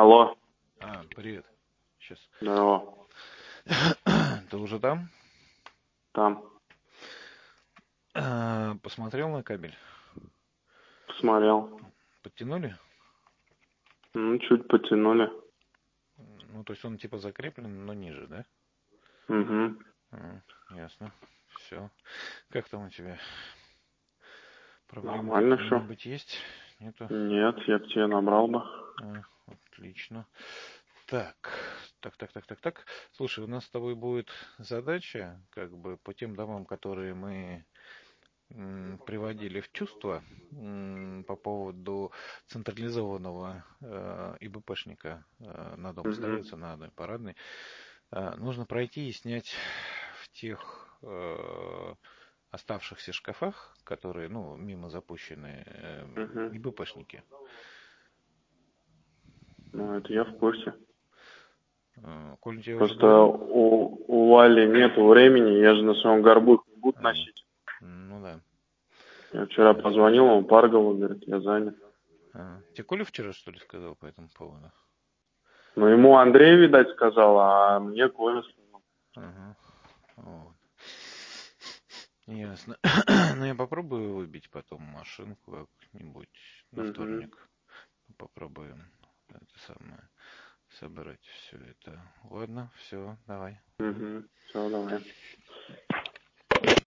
Алло, Привет. Сейчас. здорово, Ты уже там? там, Посмотрел на кабель? посмотрел. Подтянули? Ну, чуть потянули. Ну, то есть он типа закреплен, но ниже, да? Угу. Ясно. Все. Как там у тебя? Проблемы Нормально все. какие-нибудь есть? Нету? Нет, я к тебе набрал бы. Отлично. Так, так. Слушай, у нас с тобой будет задача, как бы по тем домам, которые мы приводили в чувство по поводу централизованного ИБПшника на дом Угу. ставится, на одной парадной. Нужно пройти и снять в тех оставшихся шкафах, которые, ну, мимо запущенные Угу. ИБПшники. Ну, это я в курсе. Коль тебе уже Просто говорил? у Вали нет времени, я же на своем горбу их не буду А, носить. ну да. Я вчера Ясно. позвонил, он Паргову, говорит, я занят. Тебе Коля вчера, что ли, сказал по этому поводу? Ну, ему Андрей, видать, сказал, а мне Коля сказал. Ага. Вот. Ясно. Ну, я попробую выбить потом машинку как-нибудь на Угу. вторник. Попробуем это самое собрать все это. Ладно, все, давай. Угу. Все, давай.